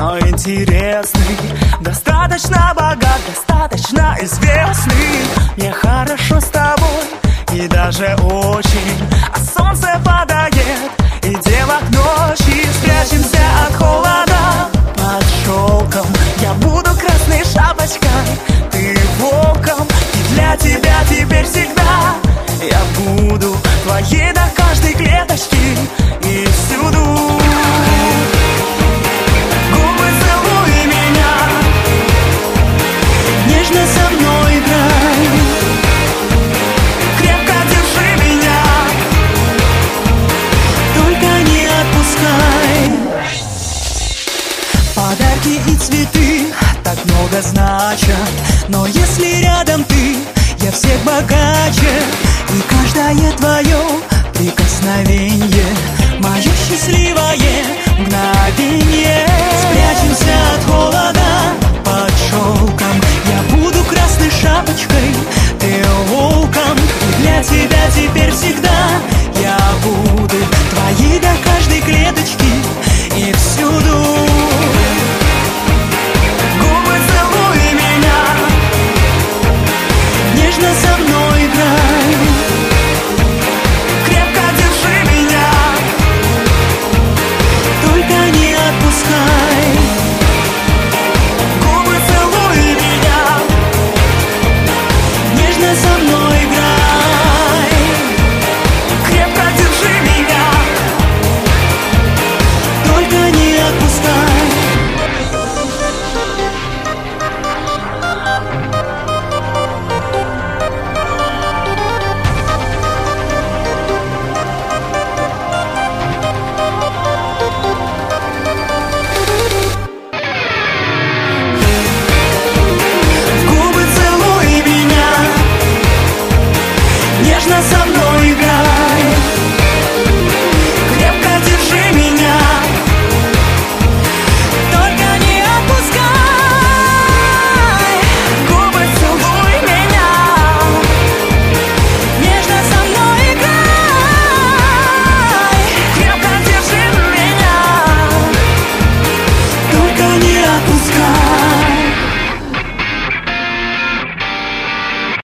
но интересный. Достаточно богат, достаточно известный. Мне хорошо с тобой и даже очень. А солнце падает, идем в ночи. Спрячемся от холода под шелком. Я буду красной шапочкой, ты волком. И для тебя теперь всегда я буду твоей до каждой клеточки и всюду. Губы целуй меня, нежно со мной играй, крепко держи меня, только не отпускай. Подарки и цветы так много значат, но если рядом ты, я всех богаче. И каждое твое прикосновенье мое счастливое мгновенье. Спрячемся от холода под шелком. Я буду красной шапочкой, ты волком. И для тебя теперь всегда